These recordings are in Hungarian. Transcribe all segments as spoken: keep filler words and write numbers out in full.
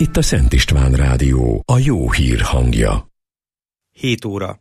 Itt a Szent István Rádió, a jó hír hangja. hét óra.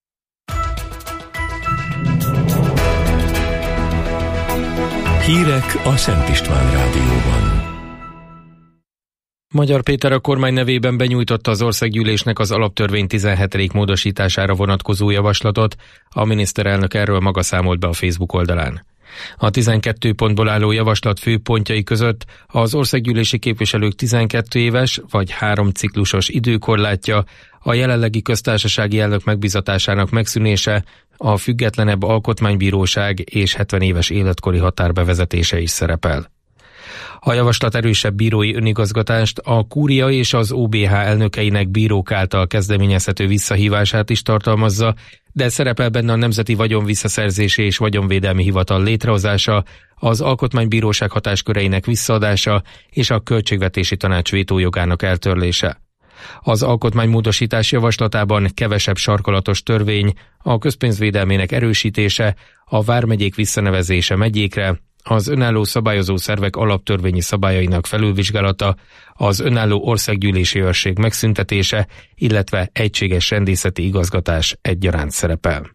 Hírek a Szent István Rádióban. Magyar Péter a kormány nevében benyújtotta az országgyűlésnek az alaptörvény tizenhetedik módosítására vonatkozó javaslatot, a miniszterelnök erről maga számolt be a Facebook oldalán. A tizenkét pontból álló javaslat fő pontjai között az országgyűlési képviselők tizenkét éves vagy három ciklusos időkorlátja, a jelenlegi köztársasági elnök megbízatásának megszűnése, a függetlenebb alkotmánybíróság és hetven éves életkori határ bevezetése is szerepel. A javaslat erősebb bírói önigazgatást, a kúria és az o bé há elnökeinek bírók által kezdeményezhető visszahívását is tartalmazza, de szerepel benne a Nemzeti Vagyonvisszaszerzési és Vagyonvédelmi Hivatal létrehozása, az Alkotmánybíróság hatásköreinek visszaadása és a Költségvetési Tanács vétójogának eltörlése. Az alkotmánymódosítás javaslatában kevesebb sarkalatos törvény, a közpénzvédelmének erősítése, a vármegyék visszanevezése megyékre, az önálló szabályozó szervek alaptörvényi szabályainak felülvizsgálata, az önálló országgyűlési őrség megszüntetése, illetve egységes rendészeti igazgatás egyaránt szerepel.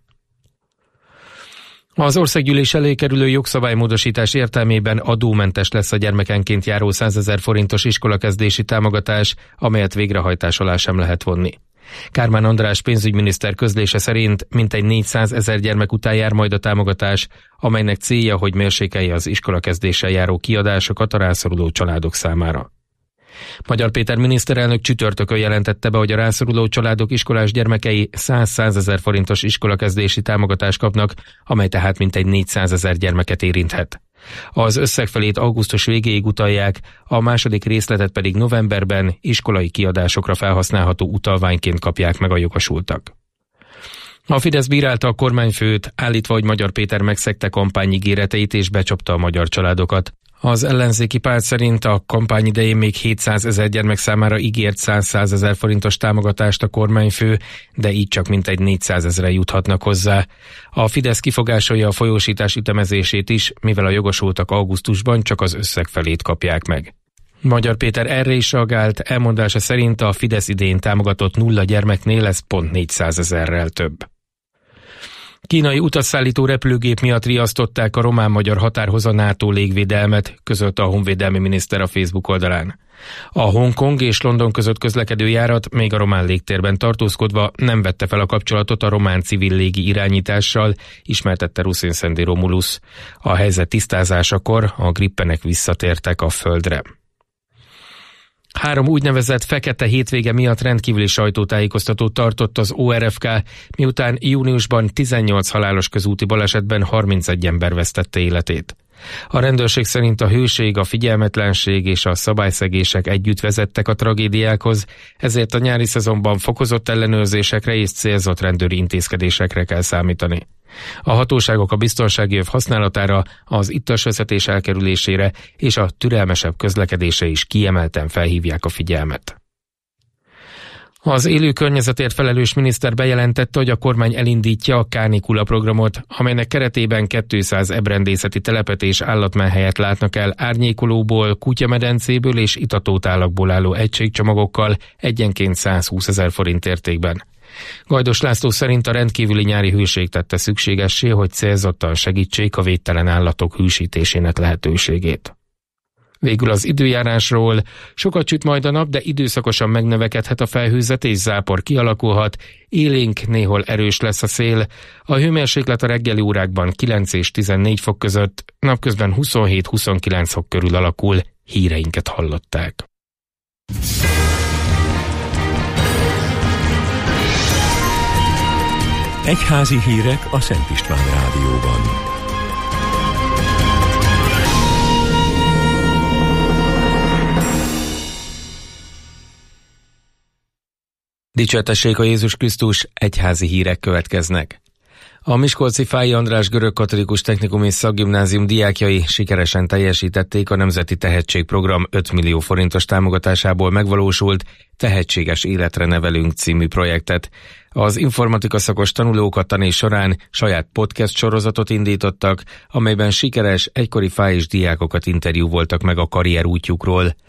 Az országgyűlés elé kerülő jogszabálymódosítás értelmében adómentes lesz a gyermekenként járó százezer forintos iskolakezdési támogatás, amelyet végrehajtás alá sem lehet vonni. Kármán András pénzügyminiszter közlése szerint mintegy négyszázezer gyermek után jár majd a támogatás, amelynek célja, hogy mérsékelje az iskolakezdéssel járó kiadásokat a rászoruló családok számára. Magyar Péter miniszterelnök csütörtökön jelentette be, hogy a rászoruló családok iskolás gyermekei száz-százezer forintos iskolakezdési támogatást kapnak, amely tehát mintegy négyszázezer gyermeket érinthet. Az összegfelét augusztus végéig utalják, a második részletet pedig novemberben iskolai kiadásokra felhasználható utalványként kapják meg a jogosultak. A Fidesz bírálta a kormányfőt, állítva, hogy Magyar Péter megszegte kampányígéreteit és becsapta a magyar családokat. Az ellenzéki párt szerint a kampány idején még hétszázezer gyermek számára ígért száz-százezer forintos támogatást a kormányfő, de így csak mintegy négyszázezren juthatnak hozzá. A Fidesz kifogásolja a folyósítás ütemezését is, mivel a jogosultak augusztusban csak az összeg felét kapják meg. Magyar Péter erre is reagált, elmondása szerint a Fidesz idén támogatott nulla gyermeknél lesz pont négyszázezerrel több. Kínai utasszállító repülőgép miatt riasztották a román-magyar határhoz a NATO légvédelmet, közölte a honvédelmi miniszter a Facebook oldalán. A Hongkong és London között közlekedő járat még a román légtérben tartózkodva nem vette fel a kapcsolatot a román civil légi irányítással, ismertette Ruszin Szendi Romulusz. A helyzet tisztázásakor a grippenek visszatértek a földre. Három úgynevezett fekete hétvége miatt rendkívüli sajtótájékoztatót tartott az o er ef ká, miután júniusban tizennyolc halálos közúti balesetben harmincegy ember vesztette életét. A rendőrség szerint a hőség, a figyelmetlenség és a szabályszegések együtt vezettek a tragédiákhoz, ezért a nyári szezonban fokozott ellenőrzésekre és célzott rendőri intézkedésekre kell számítani. A hatóságok a biztonsági öv használatára, az ittasvezetés elkerülésére és a türelmesebb közlekedésre is kiemelten felhívják a figyelmet. Az élő környezetért felelős miniszter bejelentette, hogy a kormány elindítja a Kánikula programot, amelynek keretében kétszáz ebrendészeti telepet és állatmenhelyet látnak el árnyékolóból, kutyamedencéből és itatótálakból álló egységcsomagokkal egyenként százhúszezer forint értékben. Gajdos László szerint a rendkívüli nyári hőség tette szükségessé, hogy célzottan segítsék a védtelen állatok hűsítésének lehetőségét. Végül az időjárásról: sokat süt majd a nap, de időszakosan megnövekedhet a felhőzet és zápor kialakulhat, élénk, néhol erős lesz a szél. A hőmérséklet a reggeli órákban kilenc és tizennégy fok között, napközben huszonhét-huszonkilenc fok körül alakul. Híreinket hallották. Egyházi hírek a Szent István Rádióban. Dicsértessék a Jézus Krisztus, egyházi hírek következnek. A miskolci Fáy András Görögkatolikus Technikum és Szakgimnázium diákjai sikeresen teljesítették a Nemzeti Tehetségprogram öt millió forintos támogatásából megvalósult Tehetséges életre nevelünk című projektet. Az informatika szakos tanulók a tanés során saját podcast sorozatot indítottak, amelyben sikeres, egykori fájis diákokat interjúvoltak meg a karrier útjukról.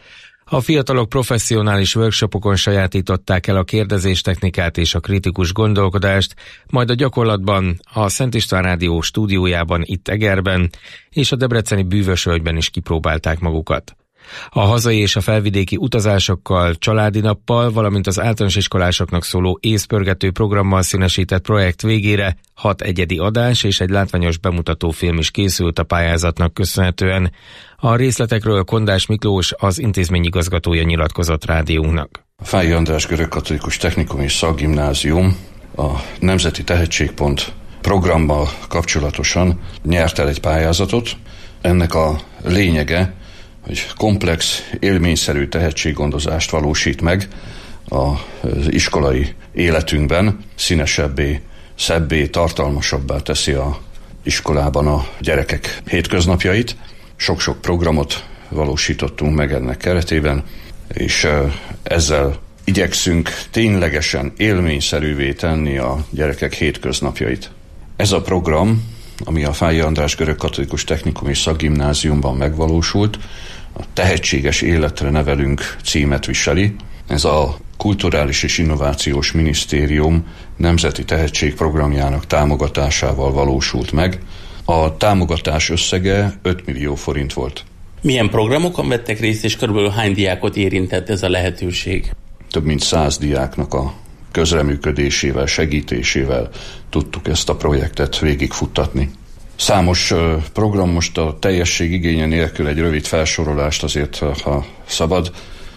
A fiatalok professzionális workshopokon sajátították el a kérdezéstechnikát és a kritikus gondolkodást, majd a gyakorlatban a Szent István Rádió stúdiójában itt Egerben és a debreceni Bűvösvölgyben is kipróbálták magukat. A hazai és a felvidéki utazásokkal, családi nappal, valamint az általános iskolásoknak szóló észpörgető programmal színesített projekt végére hat egyedi adás és egy látványos bemutatófilm is készült a pályázatnak köszönhetően. A részletekről Kondás Miklós, az intézmény igazgatója nyilatkozott rádiónknak. A Fáy András Görögkatolikus Technikum és Szakgimnázium a Nemzeti Tehetségpont programmal kapcsolatosan nyert el egy pályázatot. Ennek a lényege, hogy komplex, élményszerű tehetséggondozást valósít meg az iskolai életünkben, színesebbé, szebbé, tartalmasabbá teszi a iskolában a gyerekek hétköznapjait. Sok-sok programot valósítottunk meg ennek keretében, és ezzel igyekszünk ténylegesen élményszerűvé tenni a gyerekek hétköznapjait. Ez a program, ami a Fáy András Görögkatolikus Technikum és Szakgimnáziumban megvalósult, a Tehetséges Életre Nevelünk címet viseli. Ez a Kulturális és Innovációs Minisztérium Nemzeti Tehetségprogramjának támogatásával valósult meg. A támogatás összege öt millió forint volt. Milyen programokon vettek részt, és körülbelül hány diákot érintett ez a lehetőség? Több mint száz diáknak a közreműködésével, segítésével tudtuk ezt a projektet végigfuttatni. Számos program, most a teljesség igénye nélkül egy rövid felsorolást azért, ha szabad.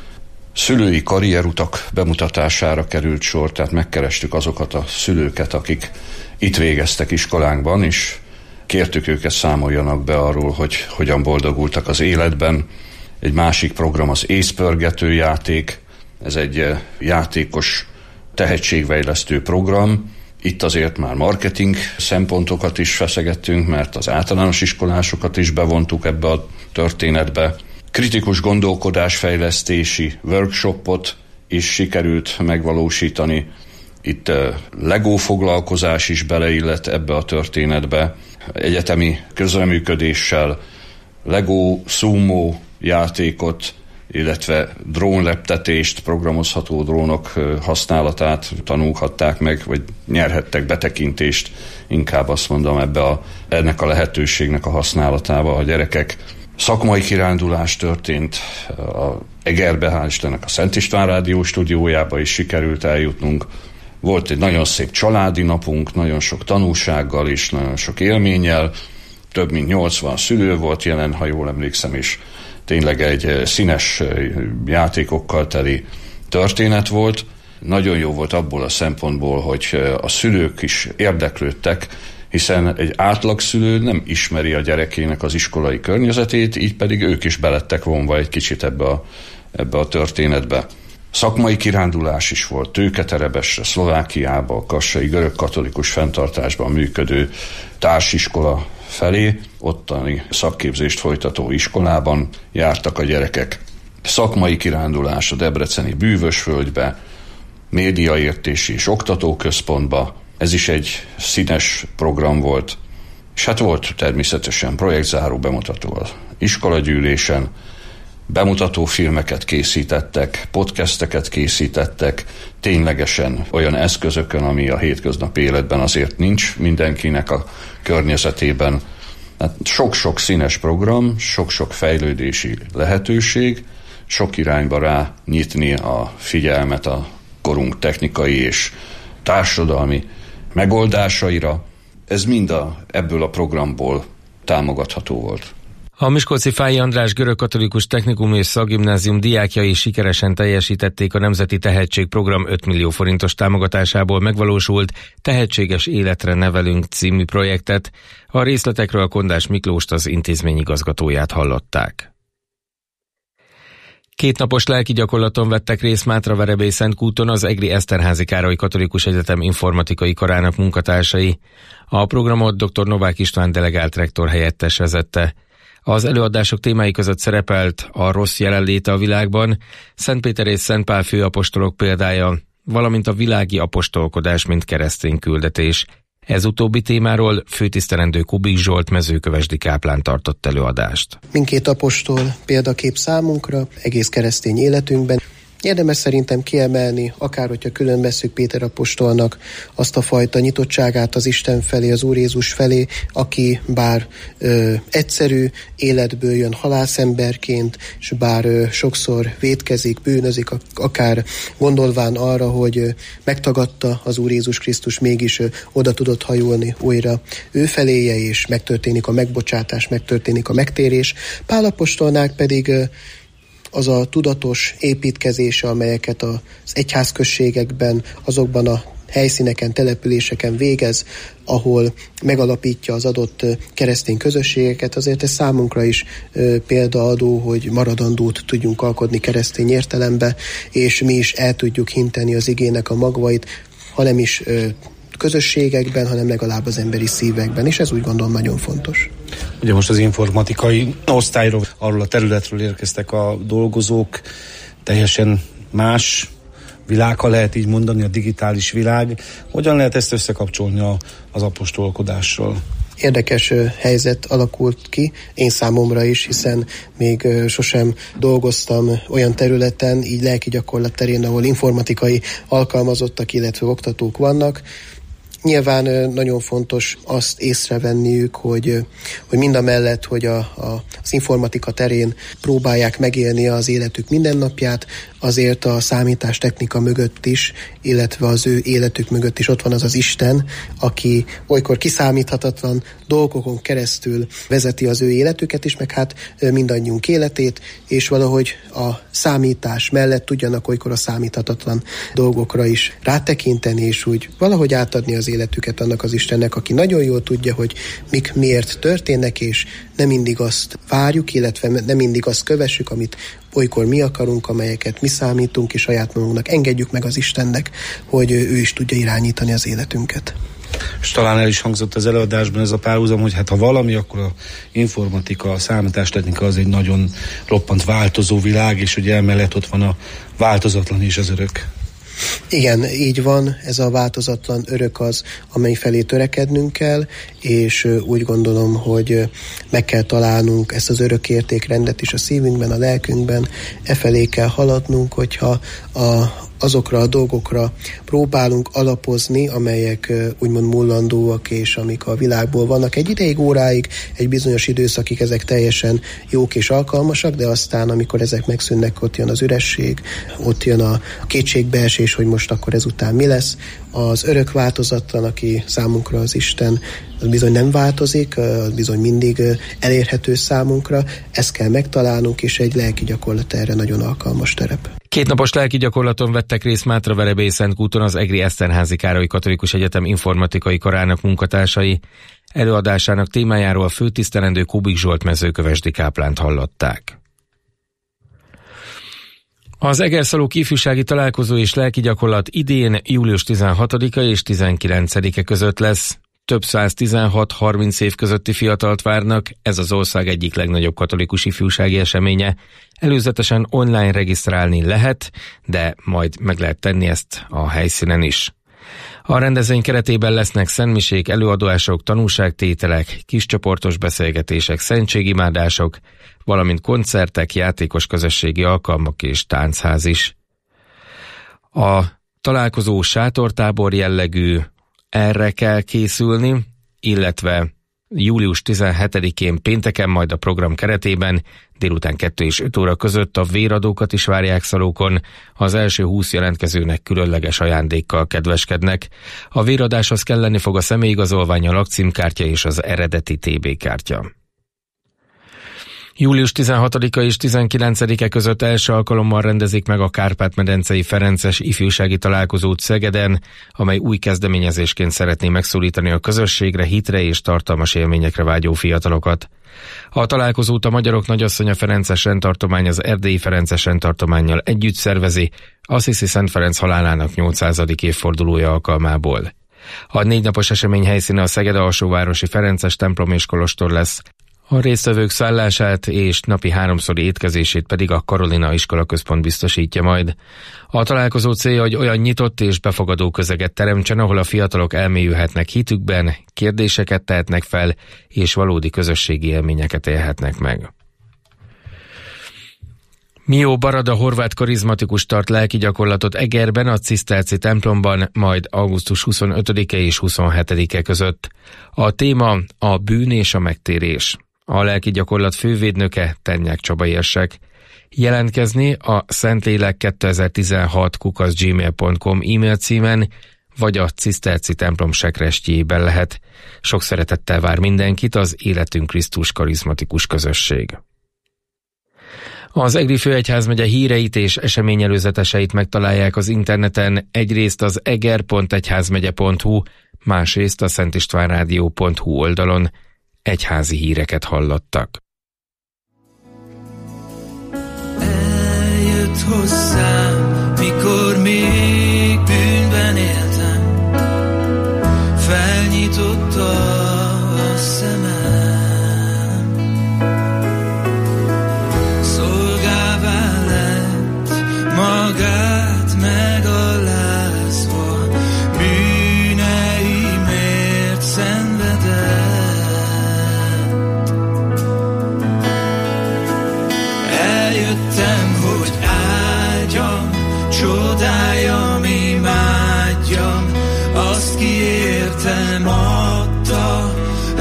Szülői karrierutak bemutatására került sor, tehát megkerestük azokat a szülőket, akik itt végeztek iskolánkban, és kértük őket, számoljanak be arról, hogy hogyan boldogultak az életben. Egy másik program az észpörgető játék, ez egy játékos tehetségfejlesztő program. Itt azért már marketing szempontokat is feszegettünk, mert az általános iskolásokat is bevontuk ebbe a történetbe. Kritikus gondolkodásfejlesztési workshopot is sikerült megvalósítani. Itt Lego foglalkozás is beleillett ebbe a történetbe. Egyetemi közreműködéssel Lego Sumo játékot, illetve drónleptetést, programozható drónok használatát tanulhatták meg, vagy nyerhettek betekintést, inkább azt mondom, ebbe a, ennek a lehetőségnek a használatába a gyerekek. Szakmai kirándulás történt a Egerbe, hál' Istennek a Szent István Rádió stúdiójába is sikerült eljutnunk. Volt egy nagyon szép családi napunk, nagyon sok tanulsággal és nagyon sok élménnyel. Több mint nyolcvan szülő volt jelen, ha jól emlékszem, és tényleg egy színes játékokkal teli történet volt. Nagyon jó volt abból a szempontból, hogy a szülők is érdeklődtek, hiszen egy átlagszülő nem ismeri a gyerekének az iskolai környezetét, így pedig ők is belettek vonva egy kicsit ebbe a, ebbe a történetbe. Szakmai kirándulás is volt Tőketerebesre, Szlovákiába, a Kassai Görögkatolikus fenntartásban működő társiskola felé, ottani szakképzést folytató iskolában jártak a gyerekek. Szakmai kirándulás a debreceni Bűvösvölgybe, médiaértési és oktatóközpontba, ez is egy színes program volt. És hát volt természetesen projektzáró bemutató az iskolagyűlésen, bemutató filmeket készítettek, podcasteket készítettek, ténylegesen olyan eszközökön, ami a hétköznapi életben azért nincs mindenkinek a környezetében. Hát sok-sok színes program, sok-sok fejlődési lehetőség, sok irányba rá nyitni a figyelmet a korunk technikai és társadalmi megoldásaira. Ez mind a, ebből a programból támogatható volt. A miskolci Fáy András Görögkatolikus Technikum és Szakgimnázium diákjai sikeresen teljesítették a Nemzeti Tehetségprogram öt millió forintos támogatásából megvalósult Tehetséges Életre Nevelünk című projektet. A részletekről Kondás Miklóst, az intézmény igazgatóját hallották. Kétnapos lelki gyakorlaton vettek részt Mátraverebély-Szentkúton az Egri Eszterházy Károly Katolikus Egyetem informatikai karának munkatársai. A programot dr. Novák István delegált rektor helyettes vezette. Az előadások témái között szerepelt a rossz jelenléte a világban, Szent Péter és Szent Pál főapostolok példája, valamint a világi apostolkodás, mint keresztény küldetés. Ez utóbbi témáról főtisztelendő Kubik Zsolt mezőkövesdi káplán tartott előadást. Mindkét apostol példakép számunkra, egész keresztény életünkben. Érdemes szerintem kiemelni, akár hogyha külön vesszük Péter apostolnak azt a fajta nyitottságát az Isten felé, az Úr Jézus felé, aki bár ö, egyszerű életből jön halászemberként, és bár ö, sokszor vétkezik, bűnözik, akár gondolván arra, hogy ö, megtagadta az Úr Jézus Krisztus, mégis ö, oda tudott hajolni újra ő feléje, és megtörténik a megbocsátás, megtörténik a megtérés. Pál apostolnál pedig ö, az a tudatos építkezése, amelyeket az egyházközségekben, azokban a helyszíneken, településeken végez, ahol megalapítja az adott keresztény közösségeket, azért ez számunkra is példaadó, hogy maradandót tudjunk alkotni keresztény értelembe, és mi is el tudjuk hinteni az igének a magvait, ha nem is közösségekben, hanem legalább az emberi szívekben, és ez úgy gondolom nagyon fontos. Ugye most az informatikai osztályról, arról a területről érkeztek a dolgozók, teljesen más világ, ha lehet így mondani, a digitális világ. Hogyan lehet ezt összekapcsolni a, az apostolkodással? Érdekes helyzet alakult ki, én számomra is, hiszen még sosem dolgoztam olyan területen, így lelki gyakorlat terén, ahol informatikai alkalmazottak, illetve oktatók vannak. Nyilván nagyon fontos azt észrevenniük, hogy, hogy mindamellett, hogy a, a, az informatika terén próbálják megélni az életük mindennapját, azért a számítástechnika mögött is, illetve az ő életük mögött is ott van az az Isten, aki olykor kiszámíthatatlan dolgokon keresztül vezeti az ő életüket is, meg hát mindannyiunk életét, és valahogy a számítás mellett tudjanak olykor a számíthatatlan dolgokra is rátekinteni, és úgy valahogy átadni az életüket annak az Istennek, aki nagyon jól tudja, hogy mik miért történnek, és nem mindig azt várjuk, illetve nem mindig azt kövessük, amit olykor mi akarunk, amelyeket mi számítunk, és saját magunknak engedjük meg az Istennek, hogy ő is tudja irányítani az életünket. És talán el is hangzott az előadásban ez a párhuzam, hogy hát ha valami, akkor a informatika, a számítástechnika az egy nagyon roppant változó világ, és ugye emellett ott van a változatlan és az örök. Igen, így van, ez a változatlan örök az, amely felé törekednünk kell, és úgy gondolom, hogy meg kell találnunk ezt az örök értékrendet is a szívünkben, a lelkünkben, e felé kell haladnunk, hogyha a azokra a dolgokra próbálunk alapozni, amelyek úgymond mullandóak, és amik a világból vannak. Egy ideig, óráig, egy bizonyos időszakig ezek teljesen jók és alkalmasak, de aztán, amikor ezek megszűnnek, ott jön az üresség, ott jön a kétségbeesés, hogy most akkor ezután mi lesz. Az örök változatlan, aki számunkra az Isten, az bizony nem változik, az bizony mindig elérhető számunkra. Ezt kell megtalálnunk, és egy lelki gyakorlat erre nagyon alkalmas terep. Kétnapos lelki gyakorlaton vettek részt Mátraverebélyszentkúton az Egri Eszterházy Károly Katolikus Egyetem informatikai karának munkatársai. Előadásának témájáról főtisztelendő Kubik Zsolt mezőkövesdi káplánt hallották. Az Egerszalók ifjúsági találkozó és lelki gyakorlat idén július tizenhatodika és tizenkilencedike között lesz. Több száz tizenhat-harminc év közötti fiatalt várnak, ez az ország egyik legnagyobb katolikus ifjúsági eseménye. Előzetesen online regisztrálni lehet, de majd meg lehet tenni ezt a helyszínen is. A rendezvény keretében lesznek szentmisék, előadások, tanúságtételek, kiscsoportos beszélgetések, szentségimádások, valamint koncertek, játékos közösségi alkalmak és táncház is. A találkozó sátortábor jellegű, erre kell készülni, illetve július tizenhetedikén pénteken majd a program keretében délután kettő és öt óra között a véradókat is várják Szalókon, az első húsz jelentkezőnek különleges ajándékkal kedveskednek. A véradáshoz kelleni fog a személyigazolvány, a lakcímkártya és az eredeti té bé kártya. július tizenhatodika és tizenkilencedike között első alkalommal rendezik meg a Kárpát-medencei Ferences ifjúsági találkozót Szegeden, amely új kezdeményezésként szeretné megszólítani a közösségre, hitre és tartalmas élményekre vágyó fiatalokat. A találkozót a Magyarok Nagyasszonya Ferences rendtartomány az Erdélyi Ferences rendtartománnyal együtt szervezi, Assisi Szent Ferenc halálának nyolcszázadik évfordulója alkalmából. A négy napos esemény helyszíne a Szeged alsóvárosi Ferences templom és kolostor lesz. A résztvevők szállását és napi háromszori étkezését pedig a Karolina Iskolaközpont biztosítja majd. A találkozó célja, hogy olyan nyitott és befogadó közeget teremtsen, ahol a fiatalok elmélyülhetnek hitükben, kérdéseket tehetnek fel, és valódi közösségi élményeket élhetnek meg. Mió Barada horvát karizmatikus tart lelki gyakorlatot Egerben, a Ciszterci templomban, majd augusztus huszonötödike és huszonhetedike között. A téma a bűn és a megtérés. A lelki gyakorlat fővédnöke Tennyák Csaba érsek. Jelentkezni a szentlélek kétezer-tizenhat kukac gmail pont com e-mail címen, vagy a Ciszterci templom sekrestjében lehet. Sok szeretettel vár mindenkit az Életünk Krisztus karizmatikus közösség. Az Egri Főegyházmegye híreit és eseményelőzeteseit megtalálják az interneten, egyrészt az eger pont egyházmegye pont hu, másrészt a szentistvánrádió pont hu oldalon. Egyházi híreket hallottak. Eljött hozzám, mikor még bűnben éltem, felnyitotta a szemem. Magát megalázva, bűneimért szenvedett. Eljöttem, hogy áldjam, csodáljam, imádjam, azt kiértem adta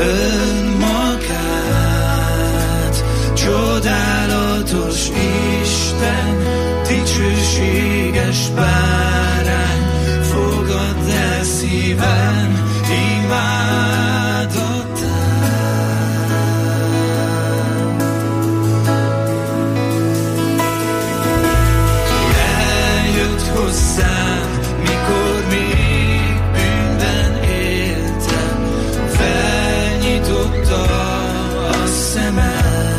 önmagát. Csodálatos Isten, dicsőséges bárány, fogadd el szívem imádatát. Eljött hozzám, mikor még bűnben éltem, felnyitotta a szemem.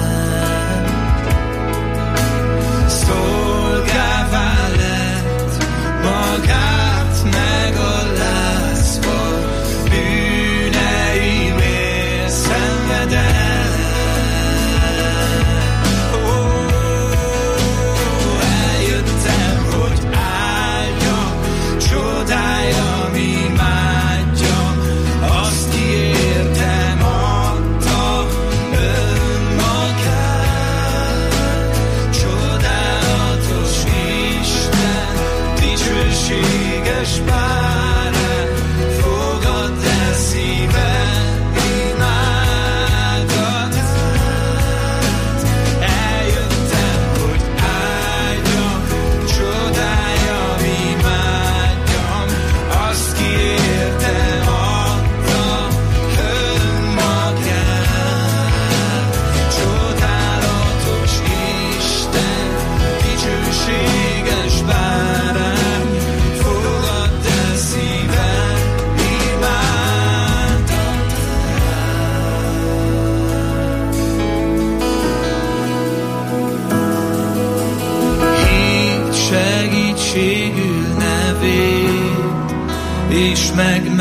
És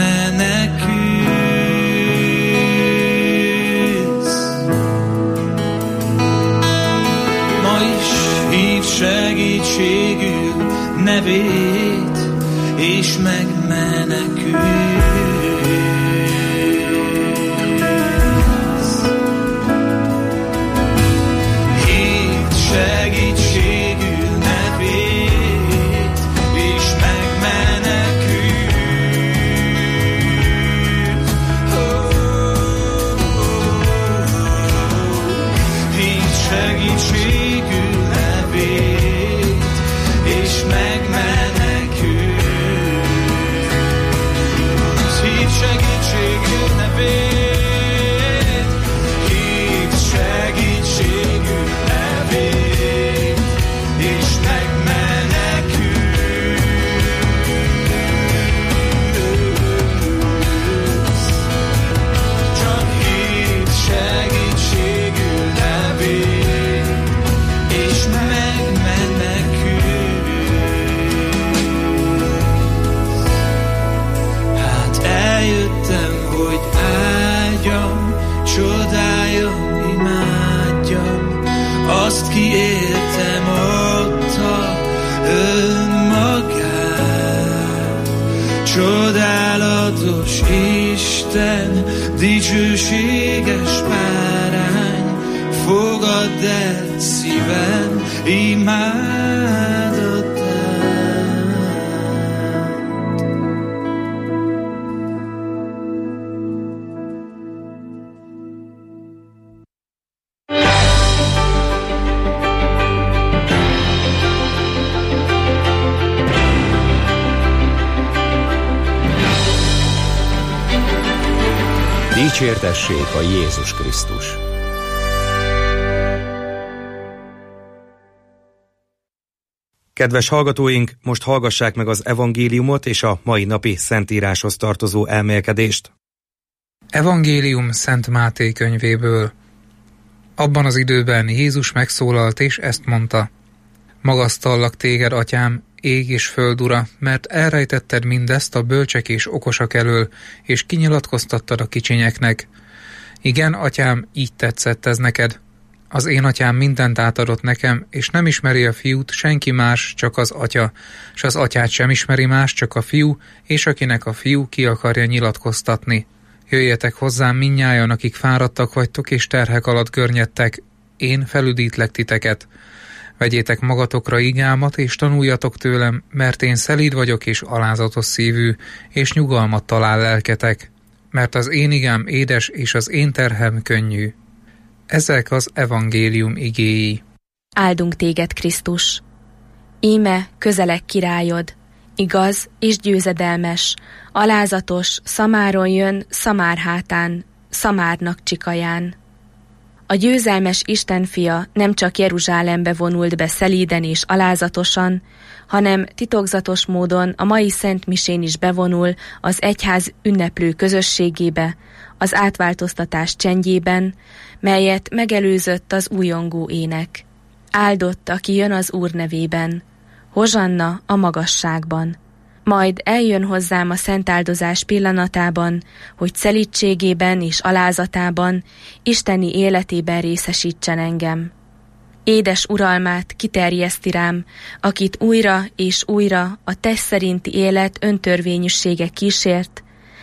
megmenekülsz. Ma is hívd segítségül nevét, és megmenekülsz. Hívd segítségül nevét, és megmenekülsz. Segítségül nevét, és megmenekülsz. Hívd segítségül nevét, hívd segítségül nevét, és megmenekülsz. Csak hívd segítségül nevét, és megmenekülsz. Hát eljöttem, hogy áldjam, csodáljam, imádjam, azt ki értem adta önmagát. Csodálatos Isten, dicsőséges bárány, fogadd el szívem imádatát. Dicsértessék a Jézus Krisztus! Kedves hallgatóink, most hallgassák meg az evangéliumot és a mai napi szentíráshoz tartozó elmélkedést. Evangélium Szent Máté könyvéből. Abban az időben Jézus megszólalt és ezt mondta: Magasztallak téged, atyám, ég és föld ura, mert elrejtetted mindezt a bölcsek és okosak elől, és kinyilatkoztattad a kicsinyeknek. Igen, atyám, így tetszett ez neked. Az én atyám mindent átadott nekem, és nem ismeri a fiút senki más, csak az atya, s az atyát sem ismeri más, csak a fiú, és akinek a fiú ki akarja nyilatkoztatni. Jöjjetek hozzám mindnyájan, akik fáradtak vagytok, és terhek alatt görnyedtek, én felüdítlek titeket. Vegyétek magatokra igámat, és tanuljatok tőlem, mert én szelíd vagyok és alázatos szívű, és nyugalmat talál lelketek, mert az én igám édes, és az én terhem könnyű. Ezek az evangélium igéi. Áldunk téged, Krisztus! Íme közeleg királyod, igaz és győzedelmes, alázatos, szamáron jön, szamár hátán, szamárnak csikaján. A győzelmes Isten fia nem csak Jeruzsálembe vonult be szelíden és alázatosan, hanem titokzatos módon a mai Szent Misén is bevonul az egyház ünneplő közösségébe, az átváltoztatás csendjében, melyet megelőzött az újongó ének. Áldott, aki jön az Úr nevében, hozsanna a magasságban. Majd eljön hozzám a szentáldozás pillanatában, hogy szelídségében és alázatában, isteni életében részesítsen engem. Édes uralmát kiterjeszti rám, akit újra és újra a test szerinti élet öntörvényűsége kísért,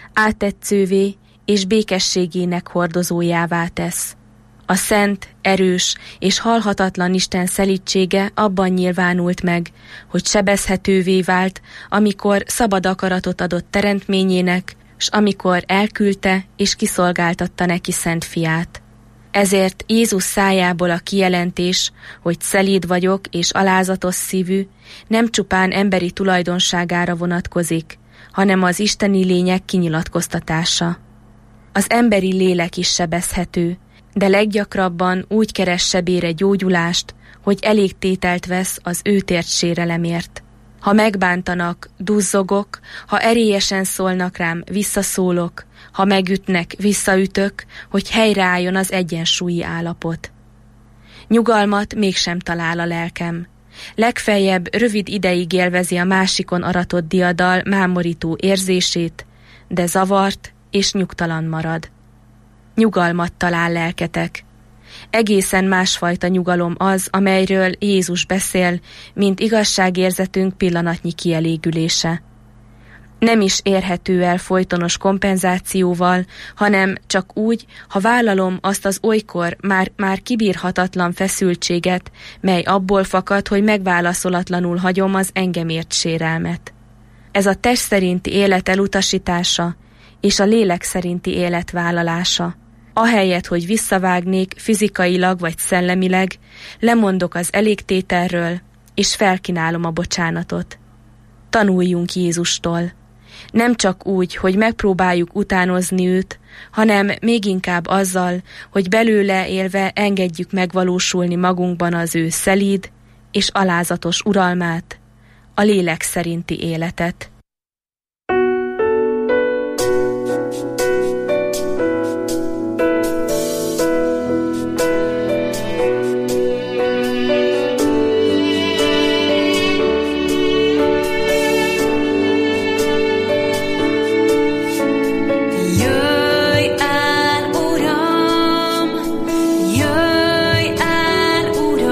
áttetszővé és békességének hordozójává tesz. A szent, erős és halhatatlan Isten szelídsége abban nyilvánult meg, hogy sebezhetővé vált, amikor szabad akaratot adott teremtményének, s amikor elküldte és kiszolgáltatta neki szent fiát. Ezért Jézus szájából a kijelentés, hogy szelíd vagyok és alázatos szívű, nem csupán emberi tulajdonságára vonatkozik, hanem az isteni lények kinyilatkoztatása. Az emberi lélek is sebezhető, de leggyakrabban úgy keres sebére gyógyulást, hogy elég tételt vesz az ő tért sérelemért. Ha megbántanak, duzzogok, ha erélyesen szólnak rám, visszaszólok, ha megütnek, visszaütök, hogy helyreálljon az egyensúlyi állapot. Nyugalmat mégsem talál a lelkem. Legfeljebb rövid ideig élvezi a másikon aratott diadal mámorító érzését, de zavart és nyugtalan marad. Nyugalmat talál lelketek. Egészen másfajta nyugalom az, amelyről Jézus beszél, mint igazságérzetünk pillanatnyi kielégülése. Nem is érhető el folytonos kompenzációval, hanem csak úgy, ha vállalom azt az olykor már, már kibírhatatlan feszültséget, mely abból fakad, hogy megválaszolatlanul hagyom az engem ért sérelmet. Ez a test szerinti élet elutasítása és a lélek szerinti élet vállalása. Ahelyett, hogy visszavágnék fizikailag vagy szellemileg, lemondok az elégtételről, és felkínálom a bocsánatot. Tanuljunk Jézustól. Nem csak úgy, hogy megpróbáljuk utánozni őt, hanem még inkább azzal, hogy belőle élve engedjük megvalósulni magunkban az ő szelíd és alázatos uralmát, a lélek szerinti életet. Jöjj el, Uram, jöjj el, Uram.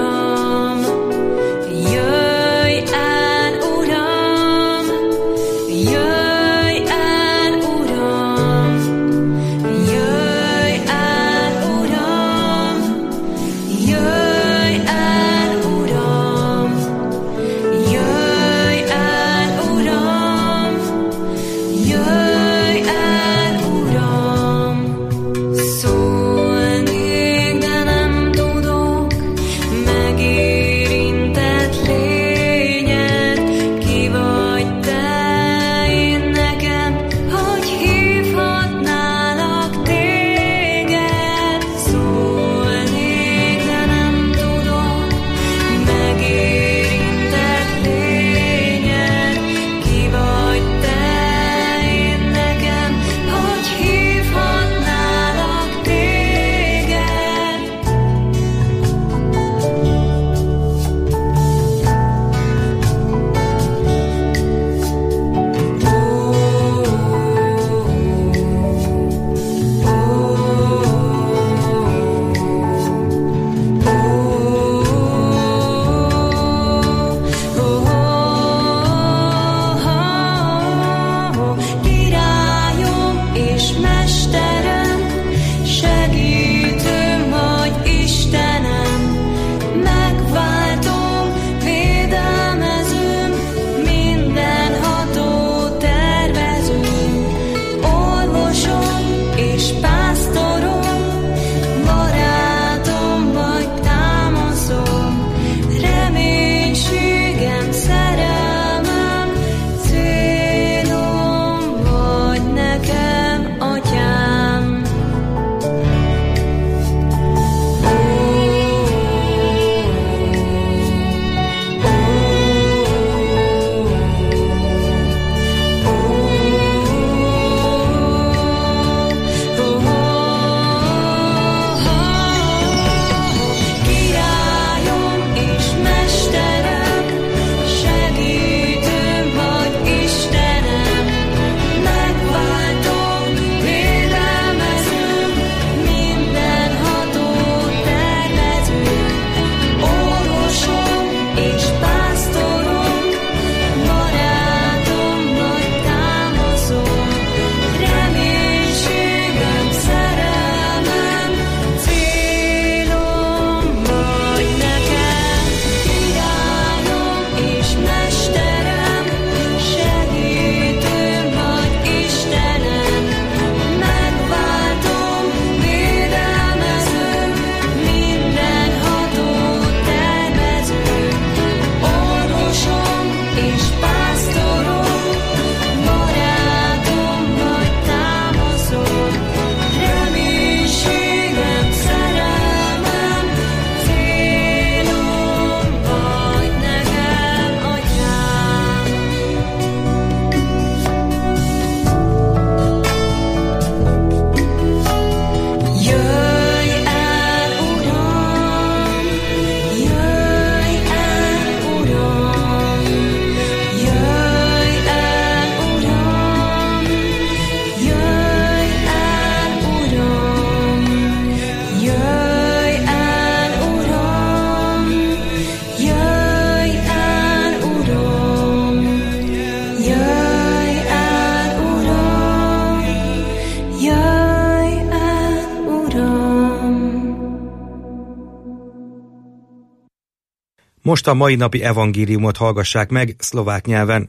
Most a mai napi evangéliumot hallgassák meg szlovák nyelven.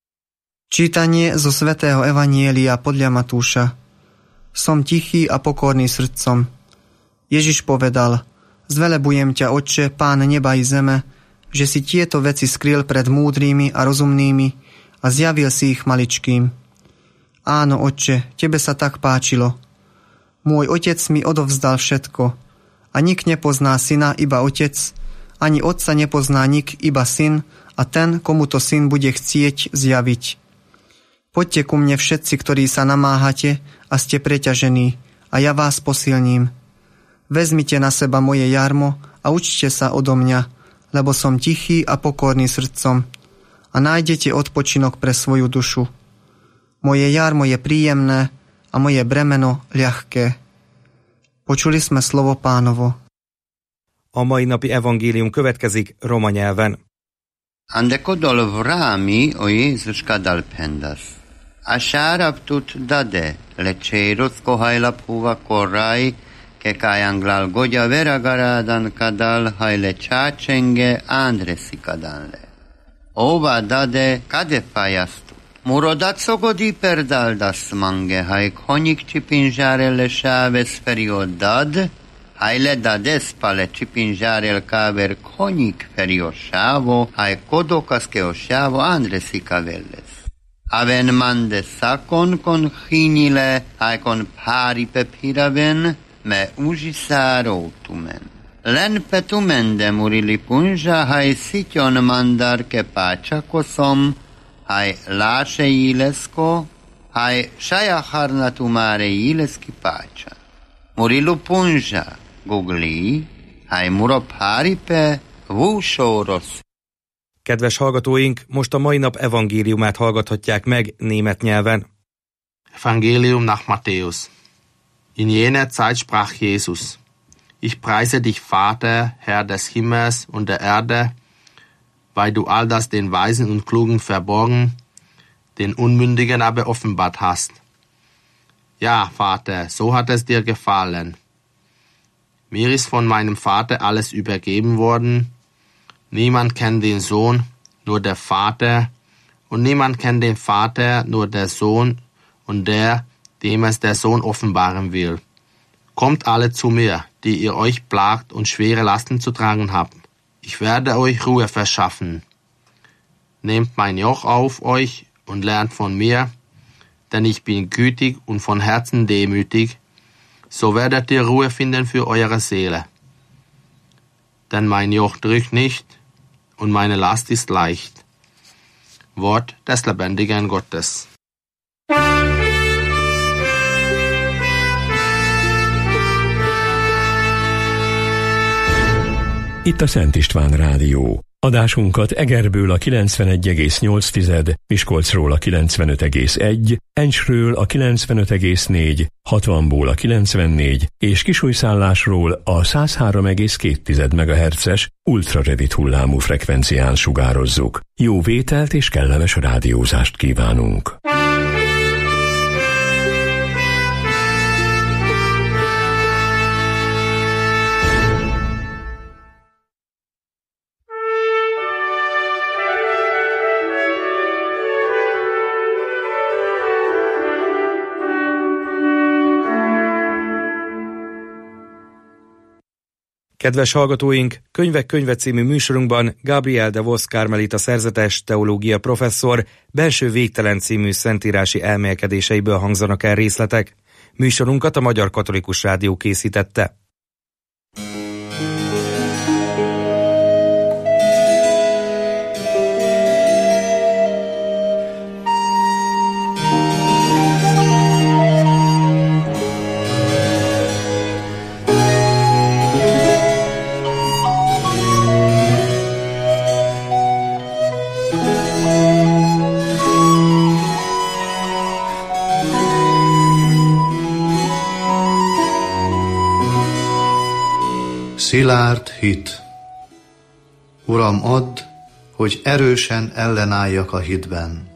Čítanie zo svätého Evanielia podľa Matúša. Som tichý a pokorný srdcom. Ježiš povedal: Zvelebujem ťa, Otče, Pán neba i zeme, že si tieto veci skryl pred múdrymi a rozumnými a zjavil si ich maličkým. Áno, Otče, tebe sa tak páčilo. Môj otec mi odovzdal všetko a nik nepozná syna, iba otec, ani otca nepozná nik, iba syn a ten, komu to syn bude chcieť zjaviť. Poďte ku mne všetci, ktorí sa namáhate a ste preťažení, a ja vás posilním. Vezmite na seba moje jarmo a učte sa odo mňa, lebo som tichý a pokorný srdcom, a nájdete odpočinok pre svoju dušu. Moje jarmo je príjemné a moje bremeno ľahké. Počuli sme slovo Pánovo. A mai napi evangélium következik roma nyelven. Andekodol vrami o Jézuska dal pendas. A sáraptut dade, lecséroc kohajlap huva korrai, kekájanglal godja veragarádan kadal, hajle csácsenge ándreszi kadanle. Ova dade kade fajastu. Murodat szogodi perdaldas mange, haj konik csipinzsárelle sáves feriod dad, hajle dades pale csipinzsárel káver konik ferios sávo, haj kodokaszkeo sávo ándreszi kavelles. Aven mande sakon kon chinile, haj kon pári pepiraven, me užisáro tumen. Len petumen de murili punža, haj sitjon mandar ke páčakosom, haj láše ílesko, haj sajacharna tumáre íleski páča. Murilu punža, gugli, haj muro páripe, vúsórosz. Kedves hallgatóink, most a mai nap evangéliumát hallgathatják meg német nyelven. Evangelium nach Matthäus. In jener Zeit sprach Jesus: Ich preise dich, Vater, Herr des Himmels und der Erde, weil du all das den Weisen und Klugen verborgen, den Unmündigen aber offenbart hast. Ja, Vater, so hat es dir gefallen. Mir ist von meinem Vater alles übergeben worden. Niemand kennt den Sohn, nur der Vater, und niemand kennt den Vater, nur der Sohn und der, dem es der Sohn offenbaren will. Kommt alle zu mir, die ihr euch plagt und schwere Lasten zu tragen habt. Ich werde euch Ruhe verschaffen. Nehmt mein Joch auf euch und lernt von mir, denn ich bin gütig und von Herzen demütig, so werdet ihr Ruhe finden für eure Seele. Denn mein Joch drückt nicht und meine Last ist leicht. Wort des lebendigen Gottes. Itt a Szent István Rádió. Adásunkat Egerből a kilencvenegy egész nyolc, Miskolcról a kilencvenöt egész egy, Encsről a kilencvenöt egész négy, hatvanból a kilencvennégy és Kisújszállásról a száz három egész két megahertzes ultrarövid hullámú frekvencián sugározzuk. Jó vételt és kellemes rádiózást kívánunk! Kedves hallgatóink, Könyvek könyve című műsorunkban Gabriel de Vos karmelita szerzetes teológia professzor Belső végtelen című szentírási elmélkedéseiből hangzanak el részletek. Műsorunkat a Magyar Katolikus Rádió készítette. Szilárd hit. Uram, add, hogy erősen ellenálljak a hitben.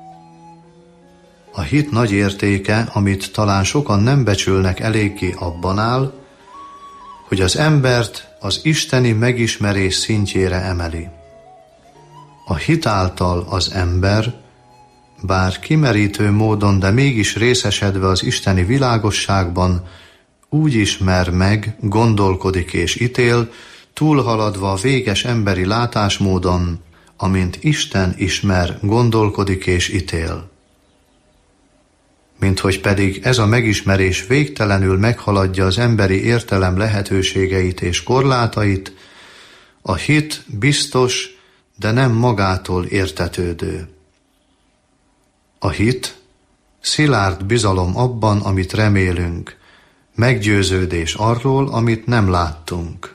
A hit nagy értéke, amit talán sokan nem becsülnek eléggé, abban áll, hogy az embert az isteni megismerés szintjére emeli. A hit által az ember, bár kimerítő módon, de mégis részesedve az isteni világosságban, úgy ismer meg, gondolkodik és ítél, túlhaladva a véges emberi látásmódon, amint Isten ismer, gondolkodik és ítél. Minthogy pedig ez a megismerés végtelenül meghaladja az emberi értelem lehetőségeit és korlátait, a hit biztos, de nem magától értetődő. A hit szilárd bizalom abban, amit remélünk, meggyőződés arról, amit nem láttunk.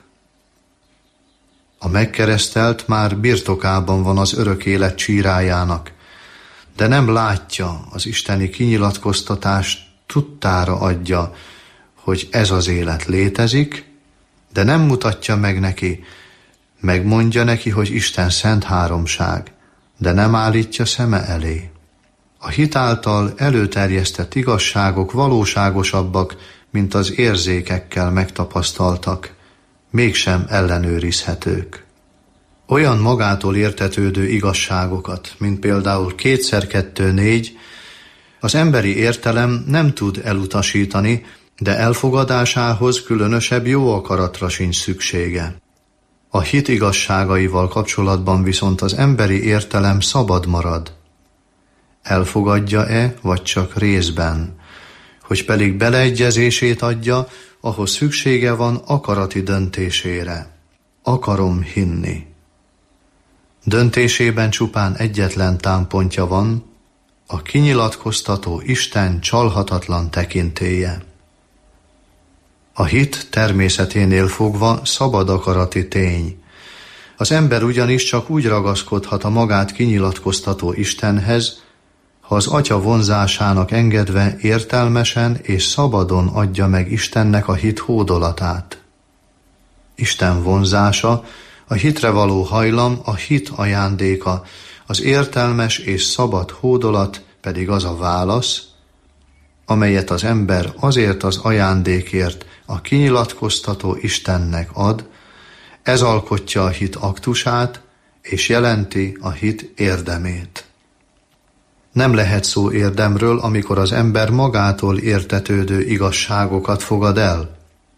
A megkeresztelt már birtokában van az örök élet csírájának, de nem látja az isteni kinyilatkoztatást, tudtára adja, hogy ez az élet létezik, de nem mutatja meg neki, megmondja neki, hogy Isten szent háromság, de nem állítja szeme elé. A hit által előterjesztett igazságok valóságosabbak, mint az érzékekkel megtapasztaltak, mégsem ellenőrizhetők. Olyan magától értetődő igazságokat, mint például kétszer kettő négy, az emberi értelem nem tud elutasítani, de elfogadásához különösebb jó akaratra sincs szüksége. A hit igazságaival kapcsolatban viszont az emberi értelem szabad marad. Elfogadja-e, vagy csak részben, hogy pedig beleegyezését adja, ahhoz szüksége van akarati döntésére. Akarom hinni. Döntésében csupán egyetlen támpontja van, a kinyilatkoztató Isten csalhatatlan tekintélye. A hit természeténél fogva szabad akarati tény. Az ember ugyanis csak úgy ragaszkodhat a magát kinyilatkoztató Istenhez, ha az Atya vonzásának engedve értelmesen és szabadon adja meg Istennek a hit hódolatát. Isten vonzása, a hitre való hajlam, a hit ajándéka, az értelmes és szabad hódolat pedig az a válasz, amelyet az ember azért az ajándékért a kinyilatkoztató Istennek ad, ez alkotja a hit aktusát, és jelenti a hit érdemét. Nem lehet szó érdemről, amikor az ember magától értetődő igazságokat fogad el.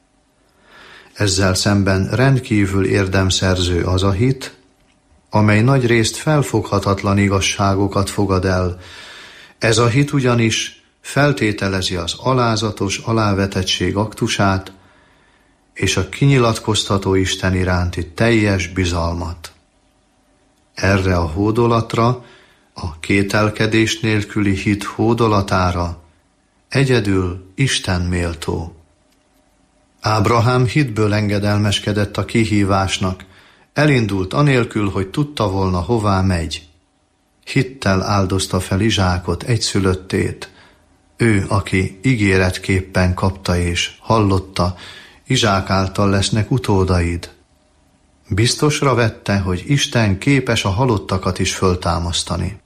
Ezzel szemben rendkívül érdemszerző az a hit, amely nagyrészt felfoghatatlan igazságokat fogad el. Ez a hit ugyanis feltételezi az alázatos alávetettség aktusát és a kinyilatkoztató Isten iránti teljes bizalmat. Erre a hódolatra, a kételkedés nélküli hit hódolatára egyedül Isten méltó. Ábrahám hitből engedelmeskedett a kihívásnak, elindult anélkül, hogy tudta volna, hová megy. Hittel áldozta fel Izsákot, egyszülöttét. Ő, aki ígéretképpen kapta és hallotta, Izsák által lesznek utódaid. Biztosra vette, hogy Isten képes a halottakat is föltámasztani.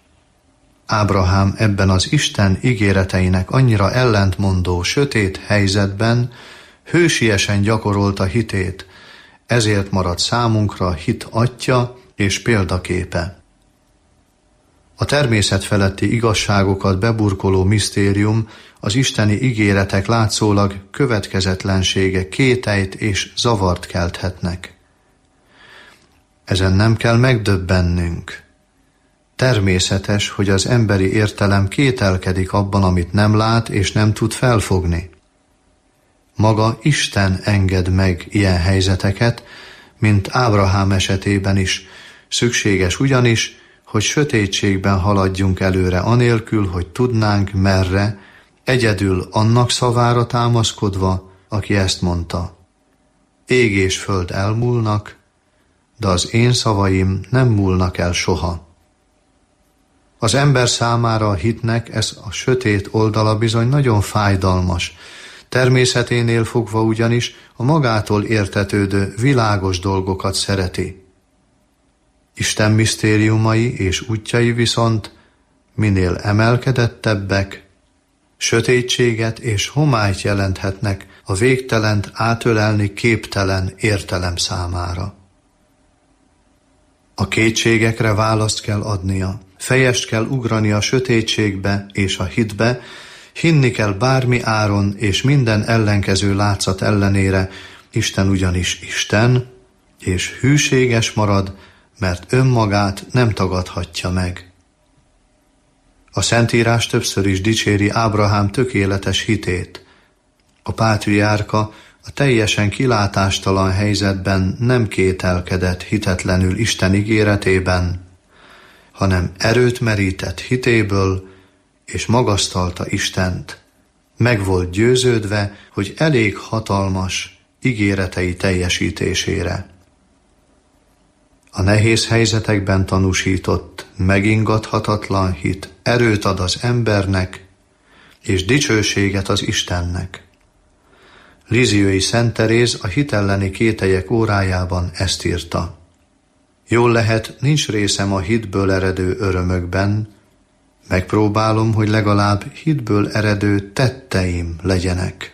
Ábrahám ebben az Isten ígéreteinek annyira ellentmondó, sötét helyzetben hősiesen gyakorolta hitét, ezért maradt számunkra hit atya és példaképe. A természet feletti igazságokat beburkoló misztérium, az isteni ígéretek látszólag következetlensége kételyt és zavart kelthetnek. Ezen nem kell megdöbbennünk. Természetes, hogy az emberi értelem kételkedik abban, amit nem lát és nem tud felfogni. Maga Isten enged meg ilyen helyzeteket, mint Ábrahám esetében is. Szükséges ugyanis, hogy sötétségben haladjunk előre anélkül, hogy tudnánk merre, egyedül annak szavára támaszkodva, aki ezt mondta. Ég és föld elmúlnak, de az én szavaim nem múlnak el soha. Az ember számára a hitnek ez a sötét oldala bizony nagyon fájdalmas, természeténél fogva ugyanis a magától értetődő világos dolgokat szereti. Isten misztériumai és útjai viszont minél emelkedettebbek, sötétséget és homályt jelenthetnek a végtelent átölelni képtelen értelem számára. A kétségekre választ kell adnia, fejest kell ugrani a sötétségbe és a hitbe, hinni kell bármi áron és minden ellenkező látszat ellenére, Isten ugyanis Isten, és hűséges marad, mert önmagát nem tagadhatja meg. A Szentírás többször is dicséri Ábrahám tökéletes hitét. A pátriárka a teljesen kilátástalan helyzetben nem kételkedett hitetlenül Isten ígéretében, hanem erőt merített hitéből, és magasztalta Istent. Meg volt győződve, hogy elég hatalmas ígéretei teljesítésére. A nehéz helyzetekben tanúsított, megingathatatlan hit erőt ad az embernek, és dicsőséget az Istennek. Lisieux-i Szent Teréz a hit elleni kételyek órájában ezt írta. Jól lehet, nincs részem a hitből eredő örömökben, megpróbálom, hogy legalább hitből eredő tetteim legyenek.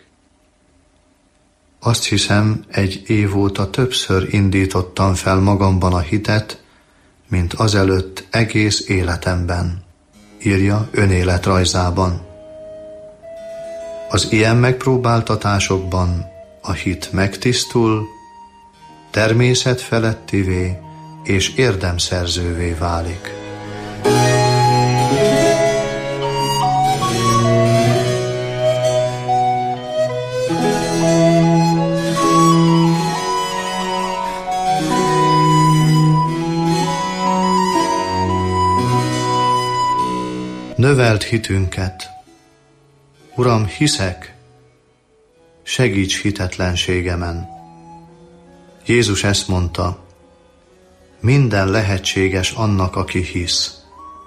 Azt hiszem, egy év óta többször indítottam fel magamban a hitet, mint azelőtt egész életemben, írja önéletrajzában. Az ilyen megpróbáltatásokban a hit megtisztul, természetfelettivé és érdemszerzővé válik. Növeld hitünket. Uram, hiszek, segíts hitetlenségemen. Jézus ezt mondta, minden lehetséges annak, aki hisz.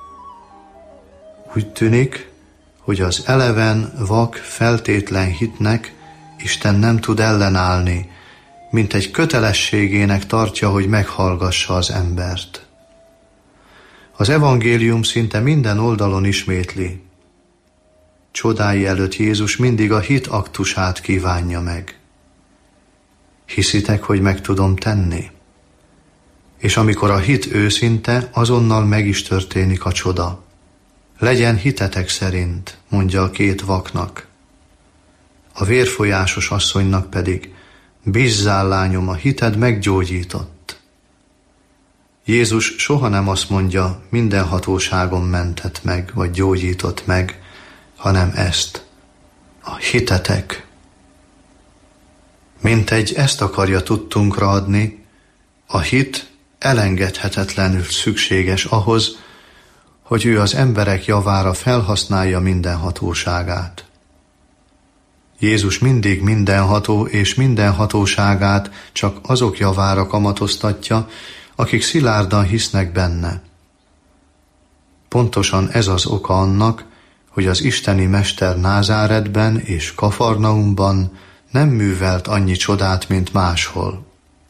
Úgy tűnik, hogy az eleven, vak, feltétlen hitnek Isten nem tud ellenállni, mint egy kötelességének tartja, hogy meghallgassa az embert. Az evangélium szinte minden oldalon ismétli. Csodái előtt Jézus mindig a hit aktusát kívánja meg. Hiszitek, hogy meg tudom tenni? És amikor a hit őszinte, azonnal meg is történik a csoda. Legyen hitetek szerint, mondja a két vaknak. A vérfolyásos asszonynak pedig, bízzál, lányom, a hited meggyógyított. Jézus soha nem azt mondja, minden hatóságon mentett meg, vagy gyógyított meg, hanem ezt, a hitetek. Mintegy ezt akarja tudtunkra adni, a hit elengedhetetlenül szükséges ahhoz, hogy ő az emberek javára felhasználja minden hatóságát. Jézus mindig mindenható és minden hatóságát csak azok javára kamatoztatja, akik szilárdan hisznek benne. Pontosan ez az oka annak, hogy az isteni mester Názáretben és Kafarnaumban nem művelt annyi csodát, mint máshol.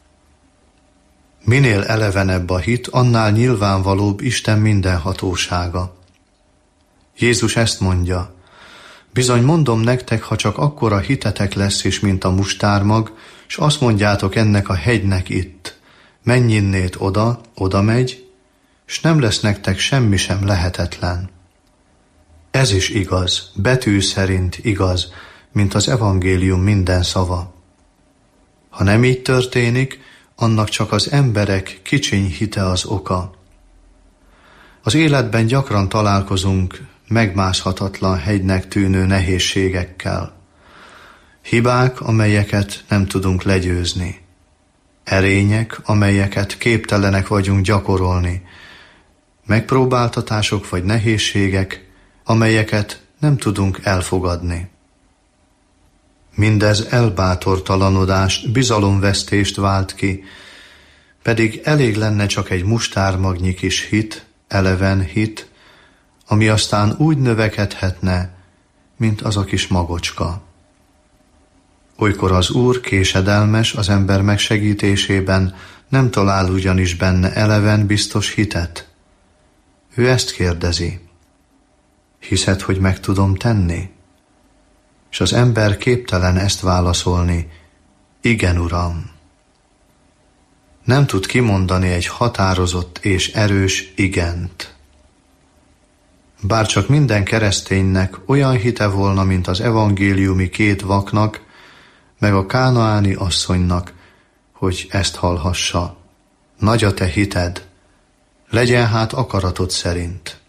Minél elevenebb a hit, annál nyilvánvalóbb Isten mindenhatósága. Jézus ezt mondja, bizony mondom nektek, ha csak akkora hitetek lesz is, mint a mustármag, s azt mondjátok ennek a hegynek itt, menj innét oda, oda megy, s nem lesz nektek semmi sem lehetetlen. Ez is igaz, betű szerint igaz, mint az evangélium minden szava. Ha nem így történik, annak csak az emberek kicsiny hite az oka. Az életben gyakran találkozunk megmászhatatlan hegynek tűnő nehézségekkel. Hibák, amelyeket nem tudunk legyőzni. Erények, amelyeket képtelenek vagyunk gyakorolni. Megpróbáltatások vagy nehézségek, amelyeket nem tudunk elfogadni. Mindez elbátortalanodást, bizalomvesztést vált ki, pedig elég lenne csak egy mustármagnyi kis hit, eleven hit, ami aztán úgy növekedhetne, mint az a kis magocska. Olykor az Úr késedelmes az ember megsegítésében, nem talál ugyanis benne eleven biztos hitet. Ő ezt kérdezi. Hiszed, hogy meg tudom tenni? és az ember képtelen ezt válaszolni, igen, Uram. Nem tud kimondani egy határozott és erős igent. Bár csak minden kereszténynek olyan hite volna, mint az evangéliumi két vaknak, meg a kánaáni asszonynak, hogy ezt hallhassa. Nagy a te hited, legyen hát akaratod szerint.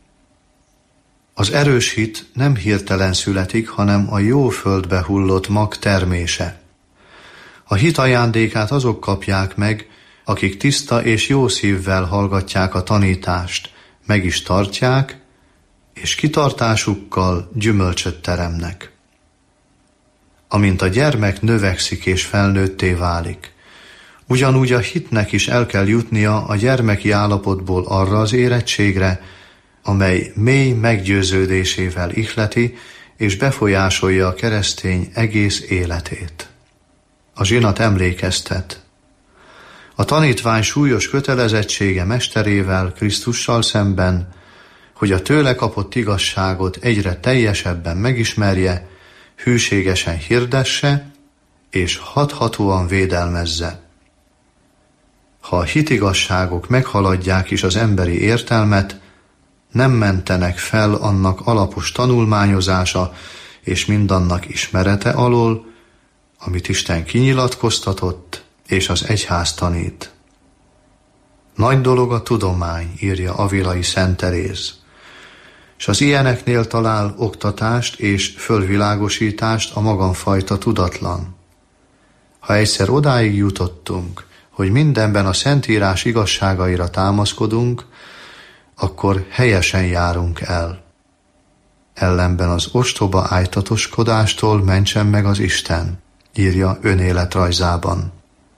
Az erős hit nem hirtelen születik, hanem a jó földbe hullott mag termése. A hit ajándékát azok kapják meg, akik tiszta és jó szívvel hallgatják a tanítást, meg is tartják, és kitartásukkal gyümölcsöt teremnek. Amint a gyermek növekszik és felnőtté válik, ugyanúgy a hitnek is el kell jutnia a gyermeki állapotból arra az érettségre, amely mély meggyőződésével ihleti és befolyásolja a keresztény egész életét. A zsinat emlékeztet. A tanítvány súlyos kötelezettsége mesterével, Krisztussal szemben, hogy a tőle kapott igazságot egyre teljesebben megismerje, hűségesen hirdesse és hathatóan védelmezze. Ha a hitigasságok meghaladják is az emberi értelmet, nem mentenek fel annak alapos tanulmányozása és mindannak ismerete alól, amit Isten kinyilatkoztatott és az egyház tanít. Nagy dolog a tudomány, írja Avilai Szent Teréz, és az ilyeneknél talál oktatást és fölvilágosítást a magamfajta tudatlan. Ha egyszer odáig jutottunk, hogy mindenben a Szentírás igazságaira támaszkodunk, akkor helyesen járunk el. Ellenben az ostoba ájtatoskodástól mentsen meg az Isten, írja önéletrajzában.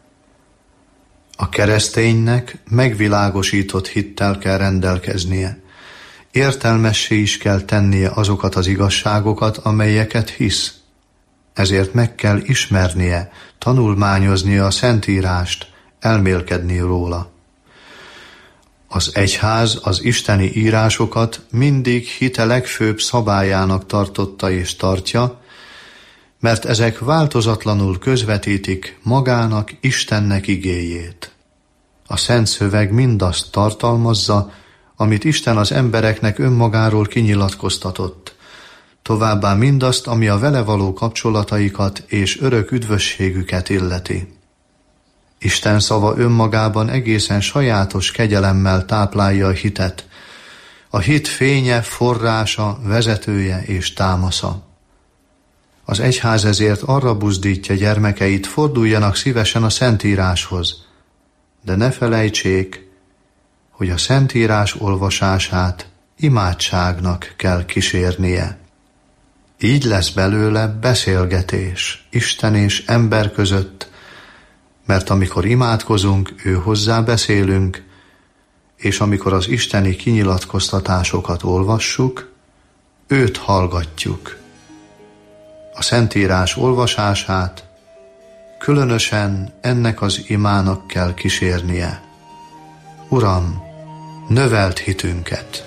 A kereszténynek megvilágosított hittel kell rendelkeznie. Értelmessé is kell tennie azokat az igazságokat, amelyeket hisz. Ezért meg kell ismernie, tanulmányoznia a Szentírást, elmélkedni róla. Az egyház az isteni írásokat mindig hite legfőbb szabályának tartotta és tartja, mert ezek változatlanul közvetítik magának, Istennek igéjét. A Szent Szöveg mindazt tartalmazza, amit Isten az embereknek önmagáról kinyilatkoztatott, továbbá mindazt, ami a vele való kapcsolataikat és örök üdvösségüket illeti. Isten szava önmagában egészen sajátos kegyelemmel táplálja a hitet, a hit fénye, forrása, vezetője és támasza. Az egyház ezért arra buzdítja gyermekeit, forduljanak szívesen a Szentíráshoz, de ne felejtsék, hogy a Szentírás olvasását imádságnak kell kísérnie. Így lesz belőle beszélgetés Isten és ember között, mert amikor imádkozunk, ő hozzá beszélünk, és amikor az isteni kinyilatkoztatásokat olvassuk, őt hallgatjuk. A Szentírás olvasását különösen ennek az imának kell kísérnie. Uram, növeld hitünket!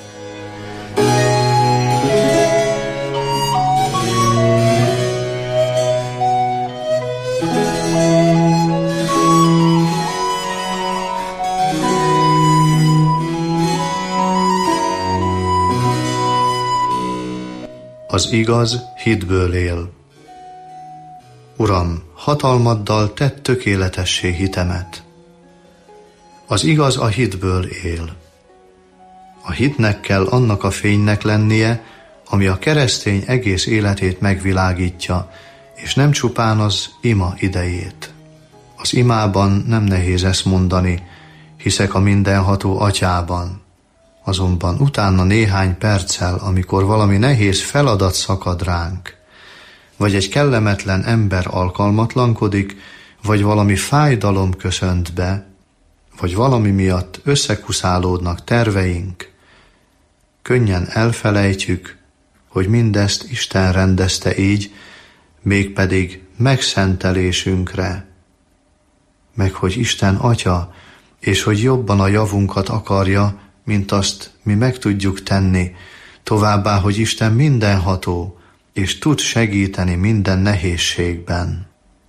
Az igaz hitből él. Uram, hatalmaddal tedd tökéletessé hitemet. Az igaz a hitből él. A hitnek kell annak a fénynek lennie, ami a keresztény egész életét megvilágítja, és nem csupán az ima idejét. Az imában nem nehéz ezt mondani, hiszek a mindenható Atyában. Azonban utána néhány perccel, amikor valami nehéz feladat szakad ránk, vagy egy kellemetlen ember alkalmatlankodik, vagy valami fájdalom köszönt be, vagy valami miatt összekuszálódnak terveink, könnyen elfelejtjük, hogy mindezt Isten rendezte így, mégpedig megszentelésünkre, meg hogy Isten Atya, és hogy jobban a javunkat akarja, mint azt mi meg tudjuk tenni, továbbá, hogy Isten mindenható, és tud segíteni minden nehézségben.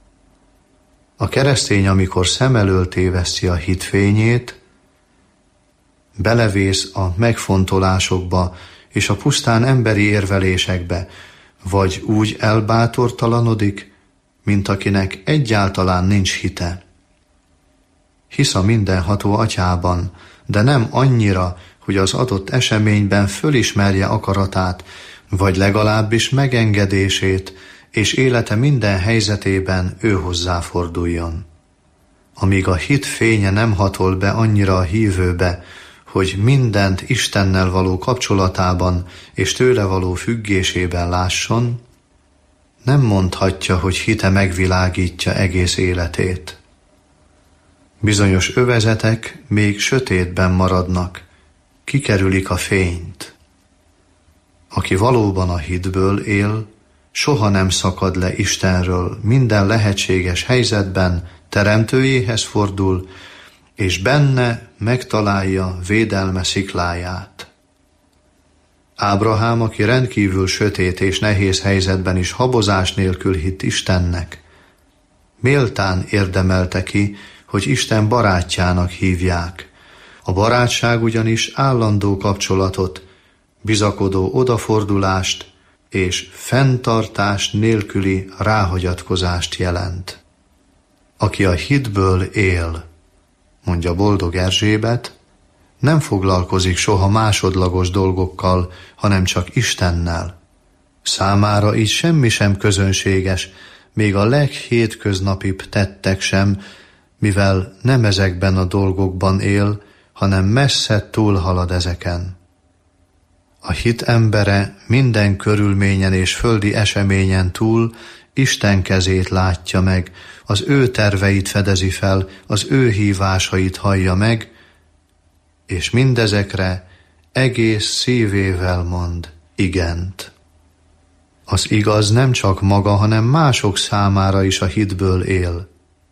A keresztény, amikor szem elől téveszti a hitfényét, belevész a megfontolásokba és a pusztán emberi érvelésekbe, vagy úgy elbátortalanodik, mint akinek egyáltalán nincs hite. Hisz a mindenható Atyában, de nem annyira, hogy az adott eseményben fölismerje akaratát, vagy legalábbis megengedését, és élete minden helyzetében ő hozzáforduljon. Amíg a hit fénye nem hatol be annyira a hívőbe, hogy mindent Istennel való kapcsolatában és tőle való függésében lásson, nem mondhatja, hogy hite megvilágítja egész életét. Bizonyos övezetek még sötétben maradnak, kikerülik a fényt. Aki valóban a hitből él, soha nem szakad le Istenről, minden lehetséges helyzetben teremtőjéhez fordul, és benne megtalálja védelme szikláját. Ábrahám, aki rendkívül sötét és nehéz helyzetben is habozás nélkül hitt Istennek, méltán érdemelte ki, hogy Isten barátjának hívják. A barátság ugyanis állandó kapcsolatot, bizakodó odafordulást és fenntartás nélküli ráhagyatkozást jelent. Aki a hitből él, mondja Boldog Erzsébet, nem foglalkozik soha másodlagos dolgokkal, hanem csak Istennel. Számára így semmi sem közönséges, még a leghétköznapibb tettek sem, mivel nem ezekben a dolgokban él, hanem messze túlhalad ezeken. A hit embere minden körülményen és földi eseményen túl Isten kezét látja meg, az ő terveit fedezi fel, az ő hívásait hallja meg, és mindezekre egész szívével mond igent. Az igaz nem csak maga, hanem mások számára is a hitből él.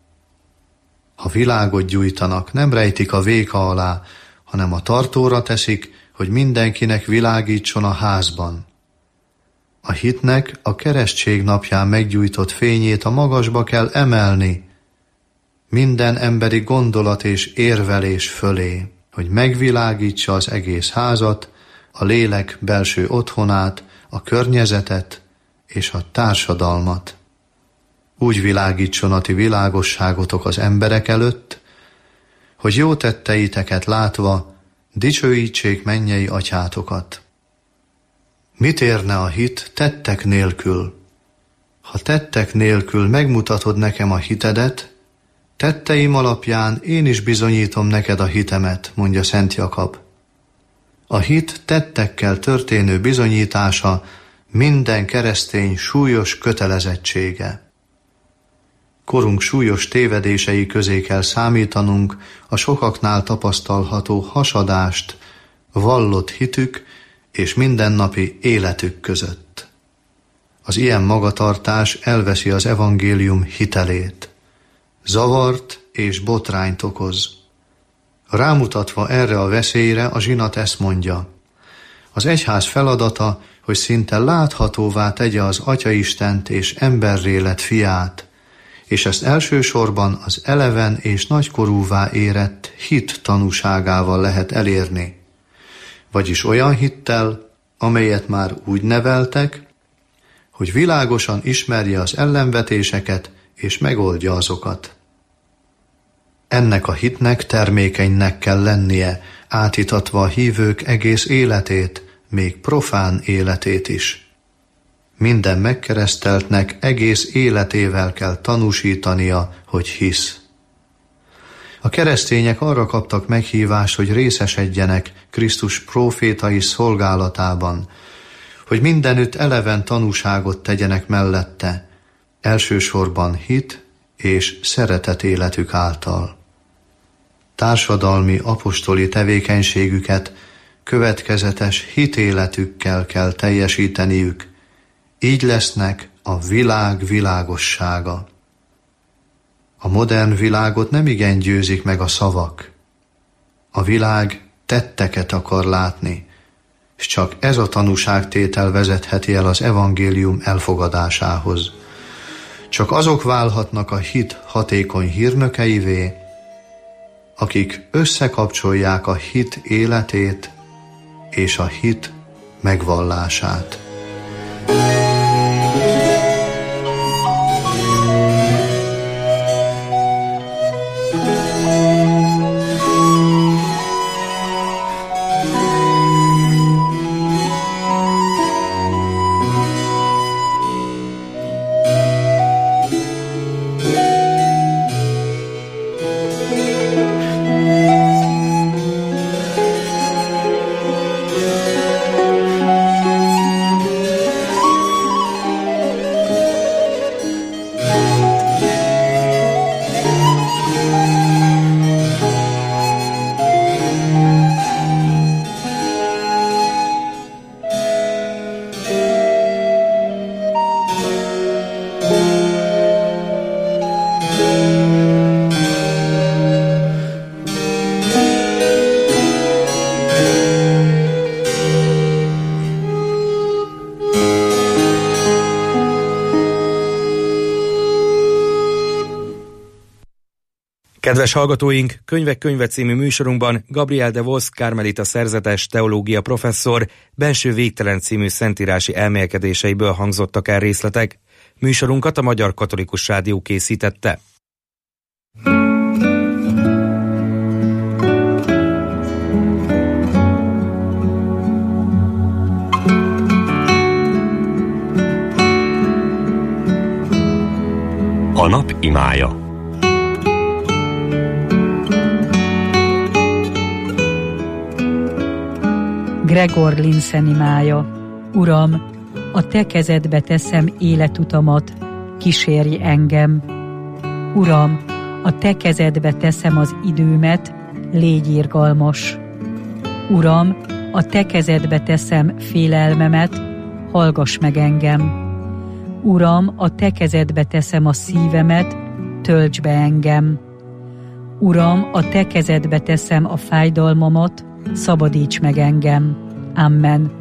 Ha világot gyújtanak, nem rejtik a véka alá, hanem a tartóra teszik, hogy mindenkinek világítson a házban. A hitnek a keresztség napján meggyújtott fényét a magasba kell emelni, minden emberi gondolat és érvelés fölé, hogy megvilágítsa az egész házat, a lélek belső otthonát, a környezetet és a társadalmat. Úgy világítson a ti világosságotok az emberek előtt, hogy jó tetteiteket látva dicsőítsék mennyei atyátokat. Mit érne a hit tettek nélkül? Ha tettek nélkül megmutatod nekem a hitedet, tetteim alapján én is bizonyítom neked a hitemet, mondja Szent Jakab. A hit tettekkel történő bizonyítása minden keresztény súlyos kötelezettsége. Korunk súlyos tévedései közé kell számítanunk a sokaknál tapasztalható hasadást vallott hitük és mindennapi életük között. Az ilyen magatartás elveszi az evangélium hitelét. Zavart és botrányt okoz. Rámutatva erre a veszélyre, a zsinat ezt mondja: az egyház feladata, hogy szinte láthatóvá tegye az Atyaistent és emberré lett fiát, és ezt elsősorban az eleven és nagykorúvá érett hit tanúságával lehet elérni, vagyis olyan hittel, amelyet már úgy neveltek, hogy világosan ismerje az ellenvetéseket és megoldja azokat. Ennek a hitnek termékenynek kell lennie, átítatva a hívők egész életét, még profán életét is. Minden megkereszteltnek egész életével kell tanúsítania, hogy hisz. A keresztények arra kaptak meghívást, hogy részesedjenek Krisztus prófétai szolgálatában, hogy mindenütt eleven tanúságot tegyenek mellette, elsősorban hit és szeretet életük által. Társadalmi apostoli tevékenységüket következetes hitéletükkel kell teljesíteniük, így lesznek a világ világossága. A modern világot nem igen győzik meg a szavak. A világ tetteket akar látni. s csak ez a tanúságtétel vezetheti el az evangélium elfogadásához. Csak azok válhatnak a hit hatékony hírnökeivé, akik összekapcsolják a hit életét és a hit megvallását. Kedves hallgatóink, Könyvek könyve című műsorunkban Gabriel de Vos karmelita szerzetes teológia professzor Benső végtelen című szentírási elmélkedéseiből hangzottak el részletek. Műsorunkat a Magyar Katolikus Rádió készítette. A nap imája. Gregor Linsen imája. Uram, a te kezedbe teszem életutamat, kísérj engem. Uram, a te kezedbe teszem az időmet, légy irgalmas. Uram, a te kezedbe teszem félelmemet, hallgass meg engem. Uram, a te kezedbe teszem a szívemet, tölts be engem. Uram, a te kezedbe teszem a fájdalmamat, szabadíts meg engem. Amen.